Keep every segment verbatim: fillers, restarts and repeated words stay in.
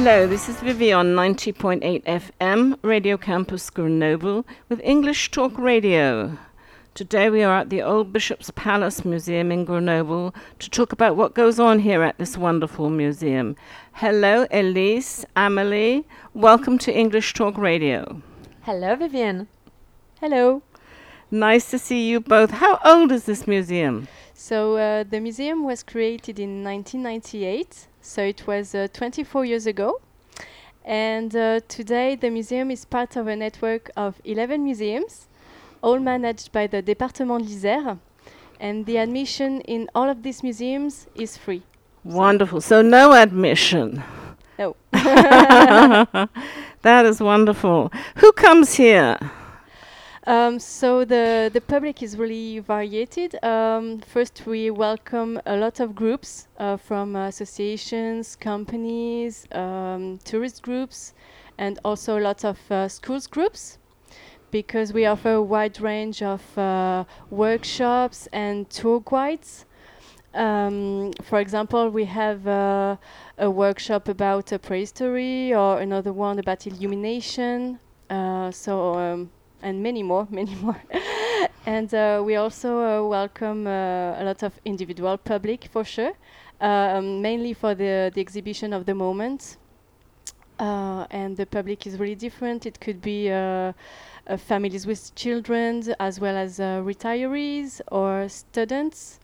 Hello, this is Vivi on ninety point eight F M, Radio Campus Grenoble, with English Talk Radio. Today we are at the Old Bishop's Palace Museum in Grenoble to talk about what goes on here at this wonderful museum. Hello, Elise, Amelie. Welcome to English Talk Radio. Hello, Vivian. Hello. Nice to see you both. How old is this museum? So uh, the museum was created in nineteen ninety-eight, so it was uh, twenty-four years ago. And uh, today the museum is part of a network of eleven museums, all managed by the Département de l'Isère. And the admission in all of these museums is free. Wonderful. So no admission. No. That is wonderful. Who comes here? Um, so the, the public is really varied. Um, first, we welcome a lot of groups uh, from associations, companies, um, tourist groups, and also a lot of uh, schools groups, because we offer a wide range of uh, workshops and tour guides. Um, for example, we have uh, a workshop about uh, prehistory, or another one about illumination. Uh, so. Um, and many more, many more. And uh, we also uh, welcome uh, a lot of individual public, for sure, um, mainly for the, the exhibition of the moment. Uh, and the public is really different. It could be uh, uh, families with children, as well as uh, retirees or students.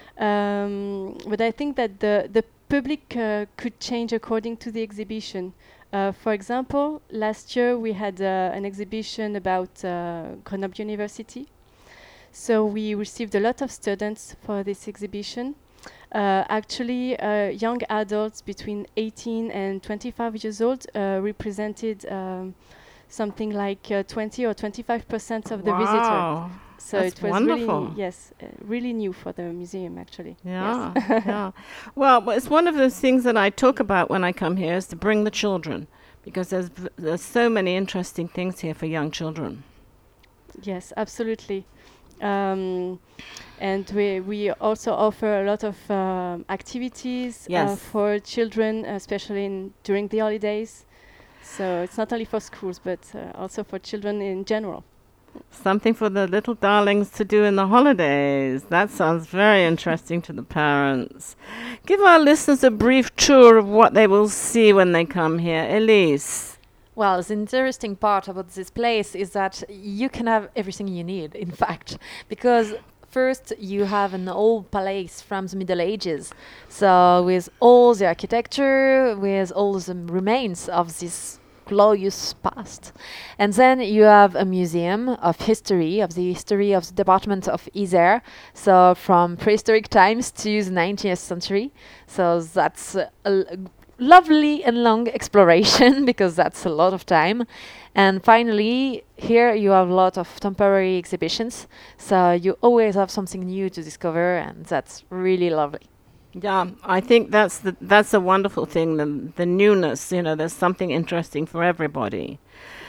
Um, but I think that the, the public uh, could change according to the exhibition. Uh, for example, last year we had uh, an exhibition about uh, Grenoble University. So we received a lot of students for this exhibition. Uh, actually, uh, young adults between eighteen and twenty-five years old uh, represented um, something like uh, twenty or twenty-five percent of the Wow. visitor. So That's it was wonderful. really, yes, uh, really new for the museum, actually. Yeah, Yes. yeah. Well, well, it's one of those things that I talk about when I come here is to bring the children, because there's v- there's so many interesting things here for young children. Yes, absolutely. Um, and we we also offer a lot of um, activities uh, Yes. for children, especially in, during the holidays. So it's not only for schools, but uh, also for children in general. Something for the little darlings to do in the holidays. That sounds very interesting to the parents. Give our listeners a brief tour of what they will see when they come here. Elise. Well, the interesting part about this place is that you can have everything you need, in fact, because first you have an old palace from the Middle Ages, so with all the architecture, with all the remains of this glorious past. And then you have a museum of history, of the history of the department of Isère, so from prehistoric times to the nineteenth century. So that's uh, a l- lovely and long exploration, because that's a lot of time. And finally, here you have a lot of temporary exhibitions, so you always have something new to discover, and that's really lovely. Yeah, I think that's the that's a wonderful thing, the the newness, you know, there's something interesting for everybody.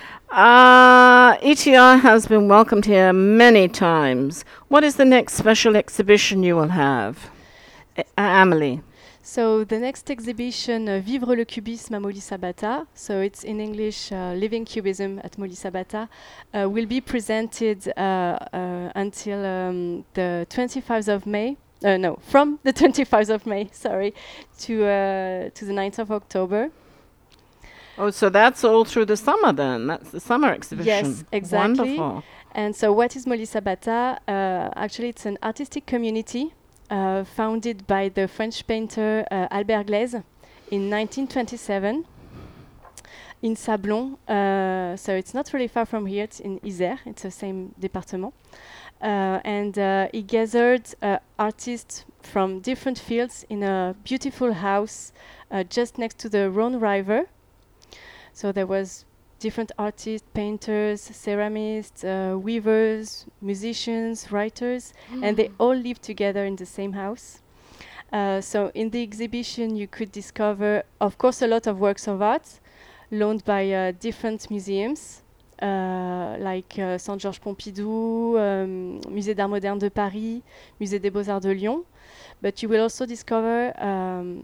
Uh, E T R has been welcomed here many times. What is the next special exhibition you will have? A- Amelie. So the next exhibition, uh, Vivre le cubisme à Molly Sabata, so it's in English, uh, Living Cubism at Molly Sabata, uh, will be presented uh, uh, until um, the twenty-fifth of May. Uh, no, from the twenty-fifth of May, sorry, to uh, to the ninth of October. Oh, so that's all through the summer then. That's the summer exhibition. Yes, exactly. Wonderful. And so what is Molly Sabata? Uh, actually, it's an artistic community uh, founded by the French painter uh, Albert Glaise in nineteen twenty-seven in Sablon. Uh, so it's not really far from here. It's in Isère. It's the same département. Uh, and uh, he gathered uh, artists from different fields in a beautiful house uh, just next to the Rhône River. So there was different artists, painters, ceramists, uh, weavers, musicians, writers, and they all lived together in the same house. Uh, so in the exhibition you could discover, of course, a lot of works of art loaned by uh, different museums. Uh, like uh, Centre-Georges Pompidou, um, Musée d'Art Moderne de Paris, Musée des Beaux-Arts de Lyon. But you will also discover um,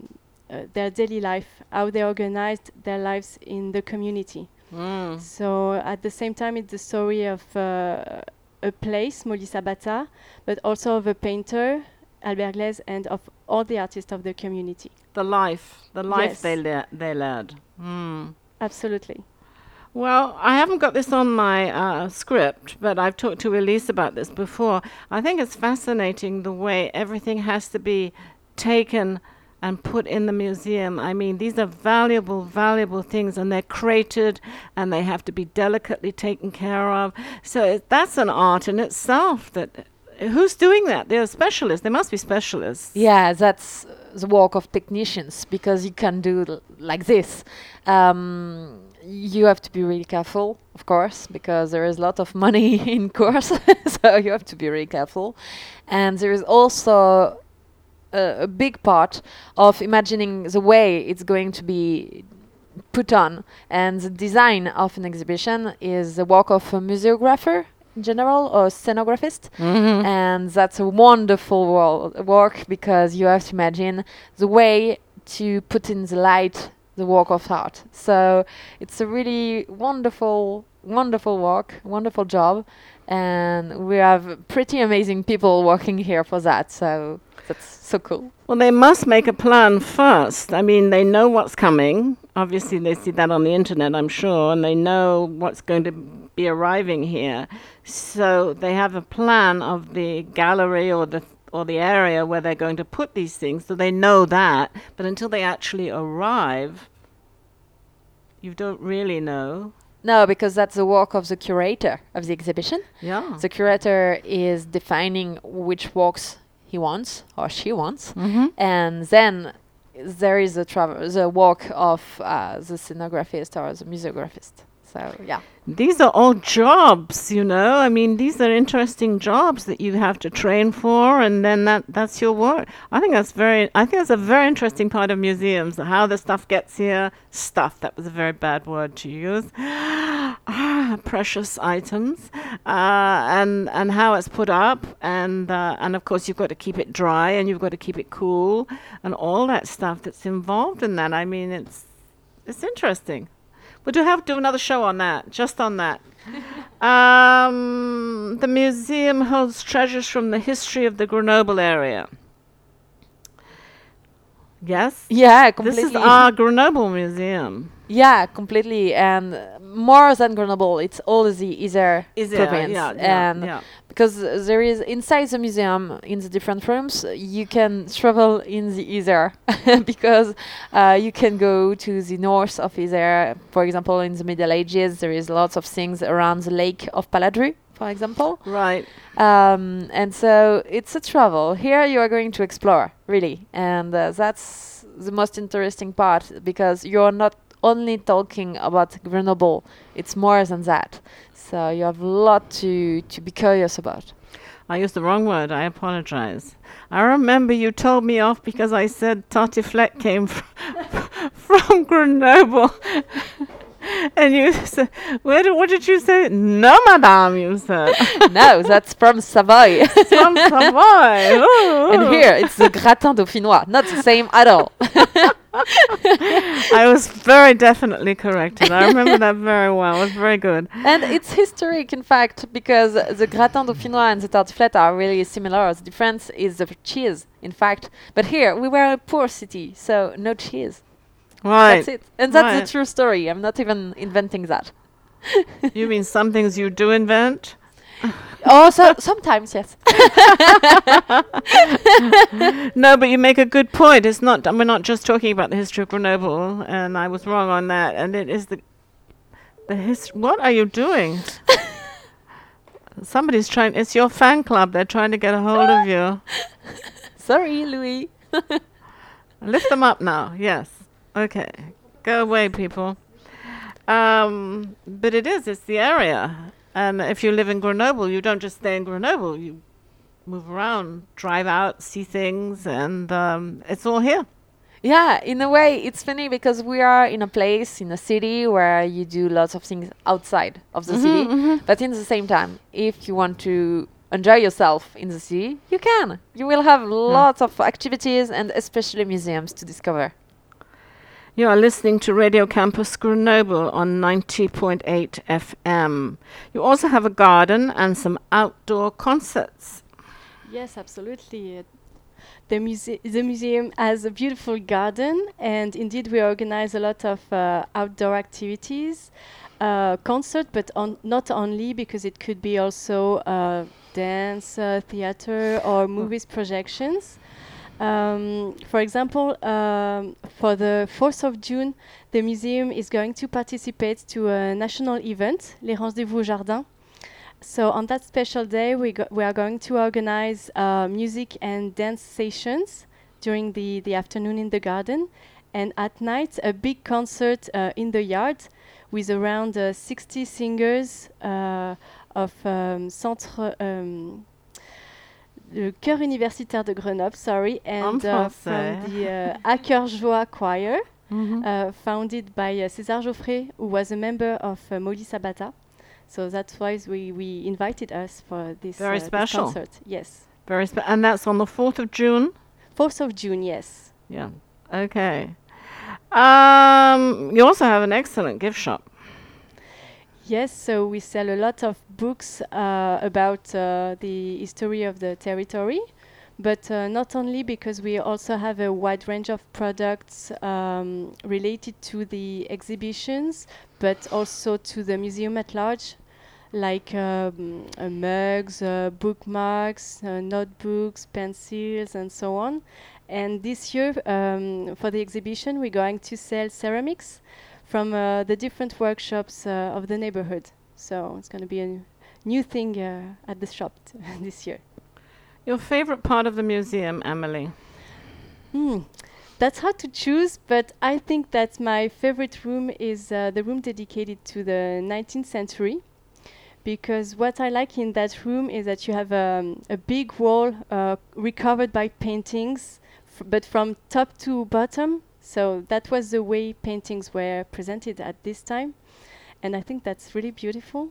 uh, their daily life, how they organized their lives in the community. Mm. So at the same time, it's the story of uh, a place, Molly Sabata, but also of a painter, Albert Glaise, and of all the artists of the community. The life, the life Yes. they le- they led. Mm. Absolutely. Well, I haven't got this on my uh, script, but I've talked to Elise about this before. I think it's fascinating the way everything has to be taken and put in the museum. I mean, these are valuable, valuable things, and they're crated, and they have to be delicately taken care of. So it, that's an art in itself. That who's doing that? They're specialists. They must be specialists. Yeah, that's uh, the work of technicians, because you can do l- like this. Um, you have to be really careful, of course, because there is a lot of money in course, so you have to be really careful. And there is also a, a big part of imagining the way it's going to be put on. And the design of an exhibition is the work of a museographer in general, or scenographist. Mm-hmm. And that's a wonderful wor- work, because you have to imagine the way to put in the light the work of art. So it's a really wonderful, wonderful work, wonderful job, and we have pretty amazing people working here for that. So that's so cool. Well, they must make a plan first. I mean, they know what's coming. Obviously, they see that on the internet, I'm sure, and they know what's going to be arriving here. So they have a plan of the gallery or the or the area where they're going to put these things, so they know that. But until they actually arrive, you don't really know. No, because that's the work of the curator of the exhibition. Yeah. The curator is defining which works he wants or she wants, Mm-hmm. and then there is the travel, the work of uh, the scenographist or the museographist. So yeah, These are all jobs, you know. I mean, these are interesting jobs that you have to train for, and then that that's your work. I think that's very. I think that's a very interesting part of museums. How the stuff gets here. Stuff. That was a very bad word to use. Ah, precious items, uh, and and how it's put up, and uh, and of course you've got to keep it dry, and you've got to keep it cool, and all that stuff that's involved in that. I mean, it's it's interesting. We'll do have to do another show on that, just on that. Um, the museum holds treasures from the history of the Grenoble area. Yes? yeah, This completely. is our Grenoble museum. Yeah, completely, and uh, more than Grenoble, it's all the Isère Is it? province, Yeah, yeah, and yeah. because uh, there is inside the museum, in the different rooms, uh, you can travel in the Isère, because uh, you can go to the north of Isère. For example, in the Middle Ages, there is lots of things around the lake of Paladru, for example. Right. Um, and so it's a travel. Here you are going to explore, really. And uh, that's the most interesting part, because you're not only talking about Grenoble, it's more than that. So you have a lot to, to be curious about. I used the wrong word. I apologize. I remember you told me off because I said Tartiflette came fr- from Grenoble. And you said, where did, what did you say? No, madame, you said. No, that's from Savoy. From Savoy. Ooh. And here it's the gratin dauphinois, not the same at all. I was very definitely corrected. I remember that very well. It was very good. And it's historic, in fact, because the gratin dauphinois and the tartiflette are really similar. The difference is the cheese, in fact. But here, we were a poor city, so no cheese. Right. That's it. And that's Right. the true story. I'm not even inventing that. You mean some things you do invent? Oh, so sometimes, yes. No, but you make a good point. It's not. We're not just talking about the history of Grenoble, and I was wrong on that. And it is the the his. What are you doing? Somebody's trying. It's your fan club. They're trying to get a hold of you. Sorry, Louis. Lift them up now. Yes. Okay. Go away, people. Um, but it is. It's the area. And if you live in Grenoble, you don't just stay in Grenoble. You move around, drive out, see things, and um, it's all here. Yeah, in a way, it's funny because we are in a place, in a city where you do lots of things outside of the Mhm, city. mhm. But in the same time, if you want to enjoy yourself in the city, you can. You will have lots of activities and especially museums to discover. You are listening to Radio Campus Grenoble on ninety point eight F M. You also have a garden and some outdoor concerts. Yes, absolutely. Uh, The, muse- the museum has a beautiful garden, and indeed we organize a lot of uh, outdoor activities, uh, concert, but on not only, because it could be also uh, dance, uh, theater, or movies projections. Um, for example, um, for the fourth of June, the museum is going to participate to a national event, Les Rendez-vous au Jardin. So on that special day, we, go- we are going to organize uh, music and dance sessions during the, the afternoon in the garden. And at night, a big concert uh, in the yard with around uh, sixty singers uh, of um, Centre... Um, le Chœur Universitaire de Grenoble, sorry, and uh, from the uh, À Cœur Joie Choir, Mm-hmm. uh, founded by uh, César Geoffrey, who was a member of uh, Molly Sabata. So that's why we, we invited us for this, Very uh, this special. concert. Yes. Very spe- and that's on the fourth of June? fourth of June, yes. Yeah. Okay. Um, you also have an excellent gift shop. Yes, so we sell a lot of books uh, about uh, the history of the territory, but uh, not only, because we also have a wide range of products um, related to the exhibitions, but also to the museum at large, like um, uh, mugs, uh, bookmarks, uh, notebooks, pencils, and so on. And this year, um, for the exhibition, we're going to sell ceramics from uh, the different workshops uh, of the neighborhood. So it's going to be a n- new thing uh, at the shop t- this year. Your favorite part of the museum, Emily? Hmm. That's hard to choose, but I think that my favorite room is uh, the room dedicated to the nineteenth century, because what I like in that room is that you have um, a big wall uh, recovered by paintings, f- but from top to bottom. So that was the way paintings were presented at this time, and I think that's really beautiful.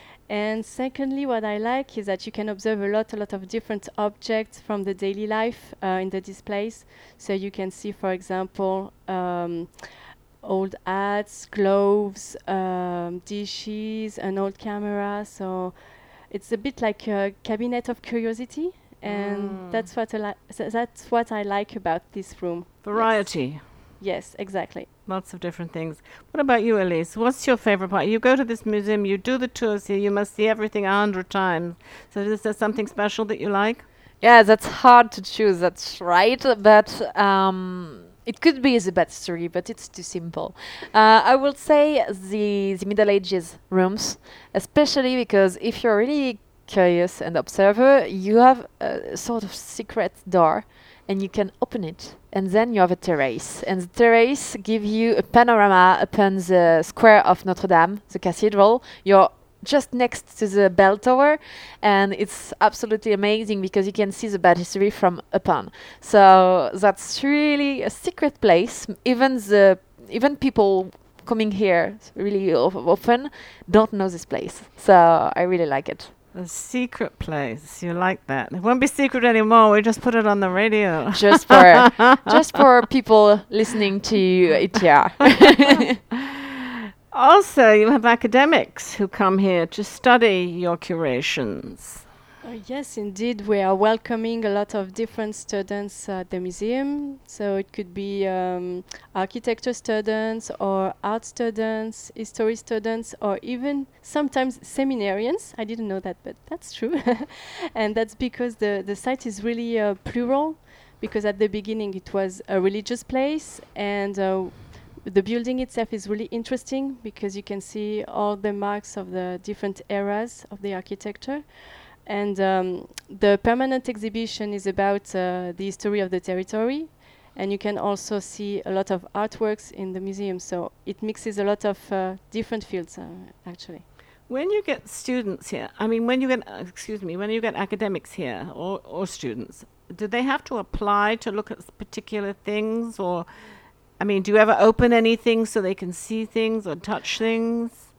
And secondly, what I like is that you can observe a lot, a lot of different objects from the daily life uh, in the displays. So you can see, for example, um, old hats, gloves, um, dishes, an old camera. So it's a bit like a cabinet of curiosity, and Mm. that's what I li- so that's what I like about this room. Variety. Yes, exactly. Lots of different things. What about you, Elise? What's your favorite part? You go to this museum, you do the tours here, you must see everything a hundred times. So is there something special that you like? Yeah, that's hard to choose. That's right, but um, it could be the bad story, but it's too simple. Uh, I will say the the Middle Ages rooms, especially because if you're really curious and observer, you have a sort of secret door, and you can open it, and then you have a terrace, and the terrace give you a panorama upon the square of Notre Dame, the cathedral. You're just next to the bell tower, and it's absolutely amazing because you can see the baptistry from upon. So that's really a secret place. M- Even the even people coming here s- really of- often don't know this place. So I really like it. A secret place. You like that. It won't be secret anymore. We just put it on the radio. Just for just for people listening to it here. Also, you have academics who come here to study your curations. Uh, yes, indeed. We are welcoming a lot of different students at the museum. So it could be um, architecture students or art students, history students, or even sometimes seminarians. I didn't know that, but that's true. And that's because the, the site is really uh, plural, because at the beginning it was a religious place, and uh, the building itself is really interesting because you can see all the marks of the different eras of the architecture. And um, the permanent exhibition is about uh, the history of the territory. And you can also see a lot of artworks in the museum. So it mixes a lot of uh, different fields, uh, actually. When you get students here, I mean, when you get, uh, excuse me, when you get academics here or, or students, do they have to apply to look at s- particular things? Or, I mean, do you ever open anything so they can see things or touch things?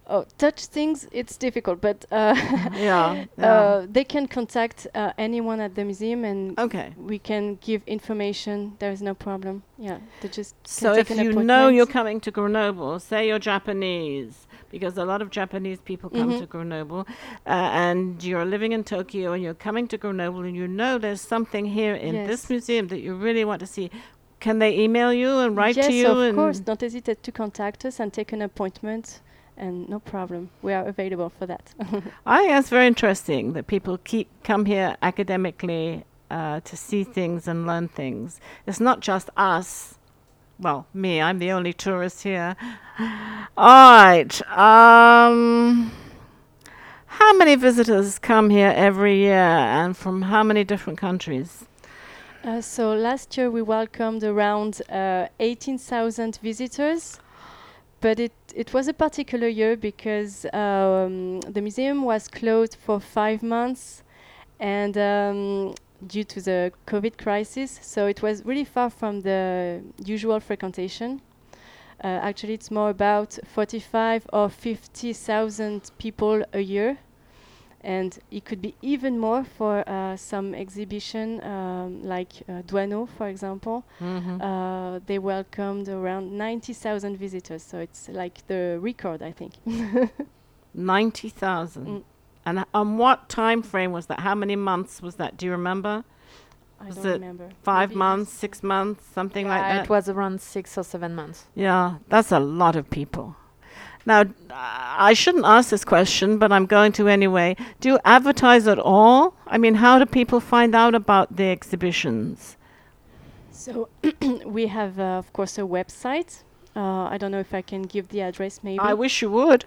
Oh, touch things, it's difficult, but uh, Yeah, yeah. uh, they can contact uh, anyone at the museum, and Okay. we can give information. There is no problem. Yeah, they just can So take if an you know appointment. you're coming to Grenoble, say you're Japanese, because a lot of Japanese people come Mhm. to Grenoble, uh, and you're living in Tokyo and you're coming to Grenoble and you know there's something here in this Yes. museum that you really want to see, can they email you and write yes, to you? of and course. Don't hesitate to contact us and take an appointment, and no problem. We are available for that. I think that's very interesting that people keep come here academically uh, to see things and learn things. It's not just us. Well, me, I'm the only tourist here. All right. Um, how many visitors come here every year and from how many different countries? Uh, so last year we welcomed around uh, eighteen thousand visitors, but it, it was a particular year because um, the museum was closed for five months and um, due to the COVID crisis, so it was really far from the usual frequentation. Uh, actually, it's more about forty-five or fifty thousand people a year. And it could be even more for uh, some exhibition, um, like uh, Douaneau, for example. Mm-hmm. Uh, they welcomed around ninety thousand visitors, so it's like the record, I think. ninety thousand. Mm. And h- on what time frame was that? How many months was that? Do you remember? I Was don't it remember. Five Maybe it months, was- six months, something like Yeah, that? it was around six or seven months. Yeah, that's a lot of people. Now, uh, I shouldn't ask this question, but I'm going to anyway. Do you advertise at all? I mean, how do people find out about the exhibitions? So we have, uh, of course, a website. Uh, I don't know if I can give the address, maybe. I wish you would.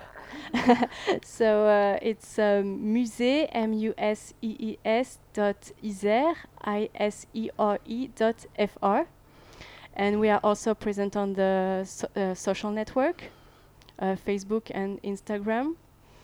So uh, it's um, musée, M U S E E S dot Isère, I S E R E dot F R. And we are also present on the so, uh, social network, uh, Facebook and Instagram.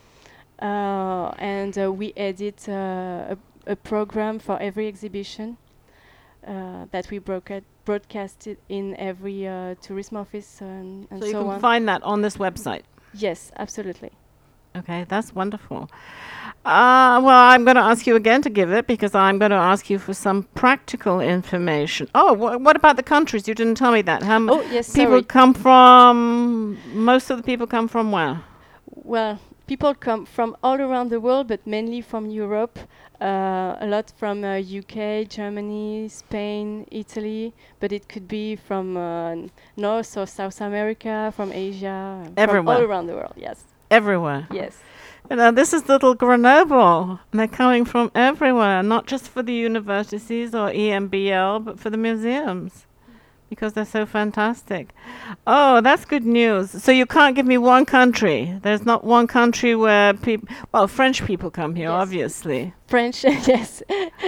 Uh, and uh, we edit uh, a, a program for every exhibition uh, that we broadca- broadcasted in every uh, tourism office and, and So so, you can on. find that on this website. Yes, absolutely. Okay, that's wonderful. Uh, well, I'm going to ask you again to give it because I'm going to ask you for some practical information. Oh, wh- what about the countries? You didn't tell me that. How m- Oh, yes, people sorry. come from, most of the people come from where? Well, people come from all around the world, but mainly from Europe. Uh, a lot from uh, U K, Germany, Spain, Italy, but it could be from uh, n- North or South America, from Asia, from Everywhere. all around the world. Yes, Everywhere. yes. You know, this is little Grenoble. And they're coming from everywhere, not just for the universities or E M B L, but for the museums because they're so fantastic. Oh, that's good news. So you can't give me one country. There's not one country where people, well, French people come here, Yes. obviously. French, yes.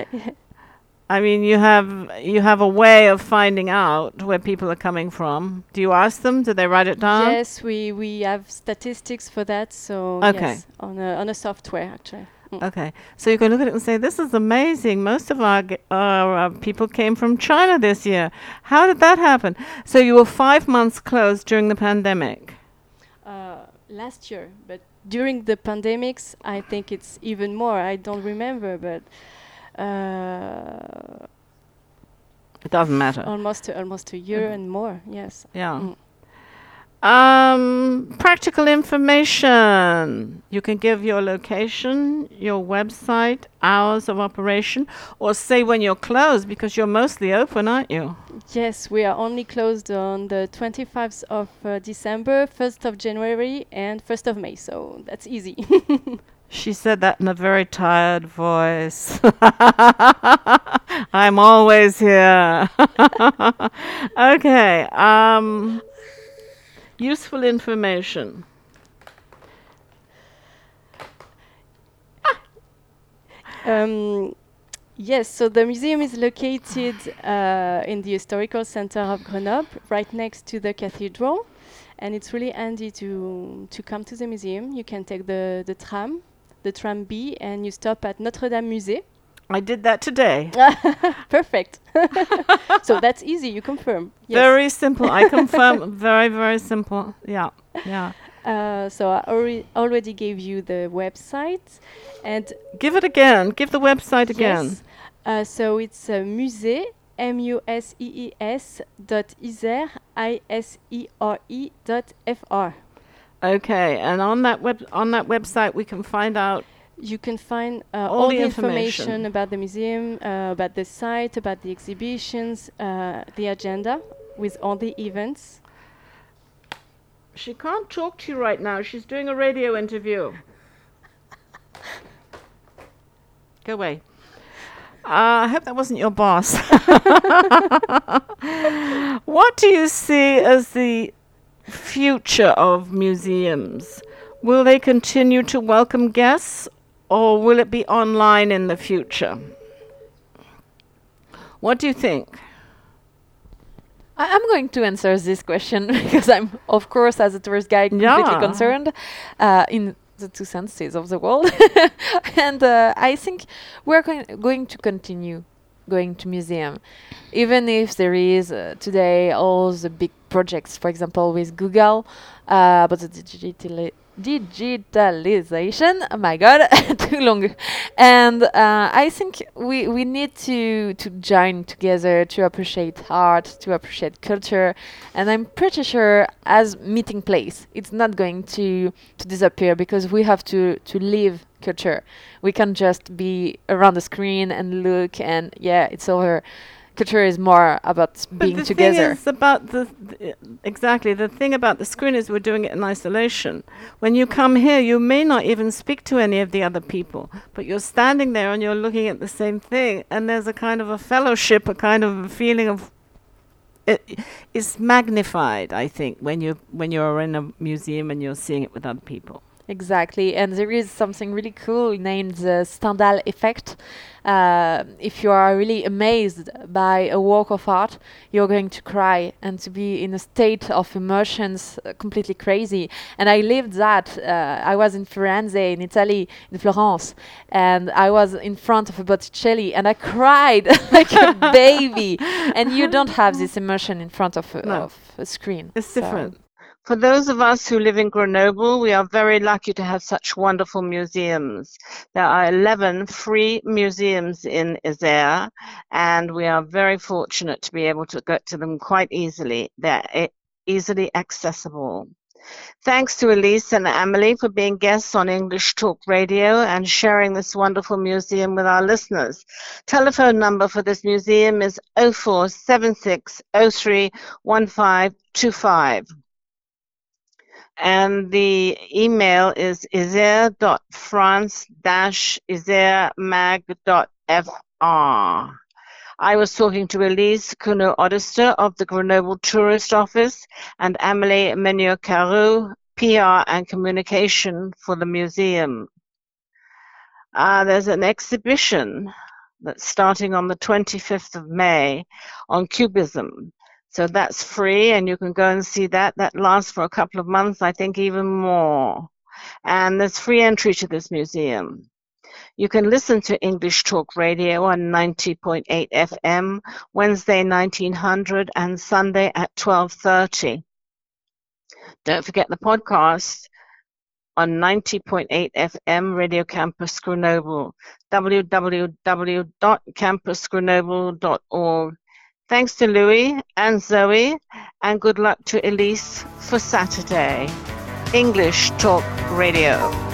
I mean, you have you have a way of finding out where people are coming from. Do you ask them? Do they write it down? Yes, we, we have statistics for that. So Okay. yes, on a on a software actually. Mm. Okay, so you can look at it and say, "This is amazing. Most of our, g- our uh, people came from China this year. How did that happen?" So you were five months closed during the pandemic. Uh, last year, but during the pandemics, I think it's even more. I don't remember, but uh, It doesn't matter. almost almost a year Mhm. and more. Yes. Yeah. Mm. Um, practical information. You can give your location, your website, hours of operation, or say when you're closed because you're mostly open, aren't you? Yes, we are only closed on the twenty-fifth of uh, December, first of January, and first of May. So that's easy. She said that in a very tired voice. I'm always here. Okay. Um, useful information. Um, yes, so the museum is located uh, in the historical center of Grenoble, right next to the cathedral, and it's really handy to to come to the museum. You can take the the tram, the tram B, and you stop at Notre Dame Musée. I did that today. Perfect. So that's easy. You confirm. Yes. Very simple. I confirm. Very, very simple. Yeah. Yeah. Uh, so I already already gave you the website, and Give it again. Give the website again. yes, uh, so it's uh, musée m u s e e s dot isère i s e r e dot f r. Okay, and on that web on that website we can find out You can find uh, All all, the the information. information about the museum, uh, about the site, about the exhibitions, uh, the agenda with all the events. she can't talk to you right now. She's doing a radio interview. Go away. Uh, I hope that wasn't your boss. What do you see as the future of museums? Will they continue to welcome guests, or will it be online in the future? What do you think? I- I'm going to answer this question because I'm, of course, as a tourist guide, completely Yeah. concerned uh, in the two senses of the world. And uh, I think we're going, going to continue going to museum, even if there is uh, today all the big projects, for example, with Google, uh, about the digital digitalization. Oh my god, too long. And uh, I think we we need to to join together to appreciate art, to appreciate culture, and I'm pretty sure as meeting place, it's not going to to disappear because we have to to live culture. We can't just be around the screen and look and yeah, it's over. Culture is more about But being the together. thing is about the th- exactly the thing about the screen is we're doing it in isolation. When you come here, you may not even speak to any of the other people, but you're standing there and you're looking at the same thing, and there's a kind of a fellowship, a kind of a feeling of it is magnified. I think when you when you're in a museum and you're seeing it with other people. Exactly, and there is something really cool named the Stendhal effect. Uh, if you are really amazed by a work of art, you're going to cry and to be in a state of emotions uh, completely crazy. And I lived that. Uh, I was in Firenze, in Italy, in Florence, and I was in front of a Botticelli, and I cried like a baby. And you don't have this emotion in front of a, No. of a screen. It's So different. For those of us who live in Grenoble, we are very lucky to have such wonderful museums. There are eleven free museums in Isère, and we are very fortunate to be able to get to them quite easily. They're e- easily accessible. Thanks to Elise and Amelie for being guests on English Talk Radio and sharing this wonderful museum with our listeners. Telephone number for this museum is oh four seven six oh three one five two five. And the email is isère dot france dash isère mag dot f r. I was talking to Elise Cuno-Odester of the Grenoble Tourist Office and Amélie Menier-Carew, P R and Communication for the museum. Uh, there's an exhibition that's starting on the twenty-fifth of May on Cubism. So that's free, and you can go and see that. That lasts for a couple of months, I think even more. And there's free entry to this museum. You can listen to English Talk Radio on ninety point eight F M, Wednesday nineteen hundred, and Sunday at twelve thirty. Don't forget the podcast on ninety point eight F M, Radio Campus Grenoble, w w w dot campus grenoble dot org. Thanks to Louis and Zoe, and good luck to Elise for Saturday. English Talk Radio.